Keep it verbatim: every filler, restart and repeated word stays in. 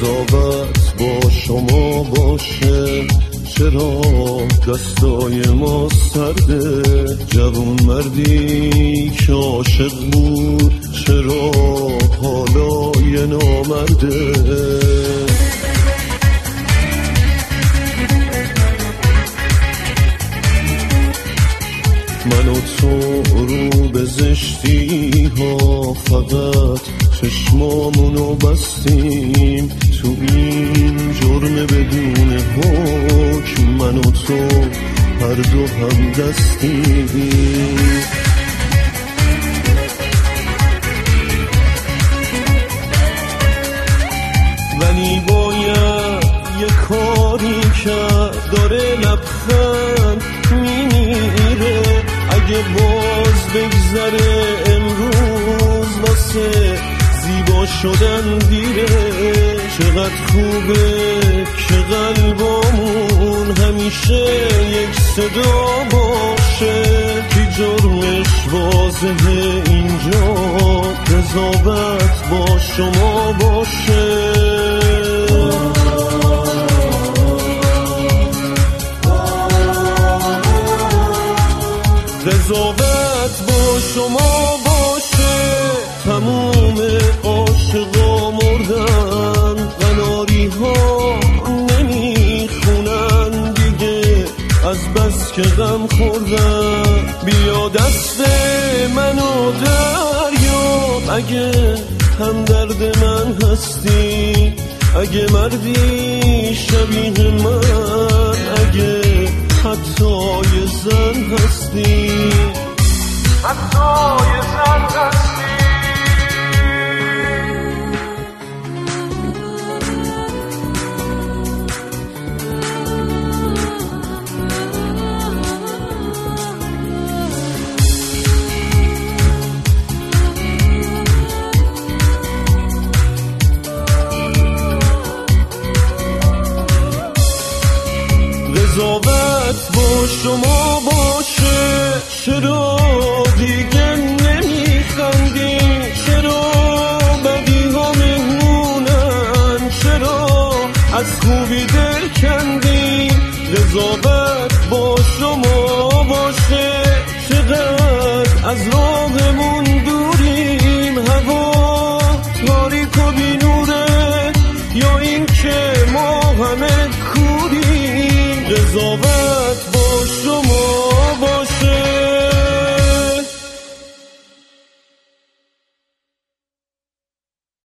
قضاوت با شما باشه. چرا دستای ما سرده؟ جوون مردی که عاشق بود چرا حالا یه نامرده؟ من و تو رو به زشتی ها فقط چشمامونو بستیم تو این جرم بدون حکم. من و تو هر دو هم دستیم. ولی باید یه کاری کرد داره لبخند میمیره. اگه باز بگذره امروز واسه زیبا شدن دیره. چقدر خوبه که قلبامون همیشه یک صدا باشه. که جرمش واضحه اینجا قضاوت با شما باشه. قضاوت با شما باشه. تموم عاشقا مردن، قناری ها نمیخونن دیگه از بس که غم خوردن. بیا دست منو دریا اگه هم درد من هستی. اگه مردی شبیه من، اگه حتی یه زن هستی، حتی یه زن هستی. قضاوت با شما باشه. چرا دیگه نمیخندی؟ چرا بقیه ها مهمونن؟ چرا از خوبی دل کندی؟ قضاوت با شما باشه. چقدر از راهمون دوریم، هوا تاریک و بینوره یا این که ما همه کوریم. قضاوت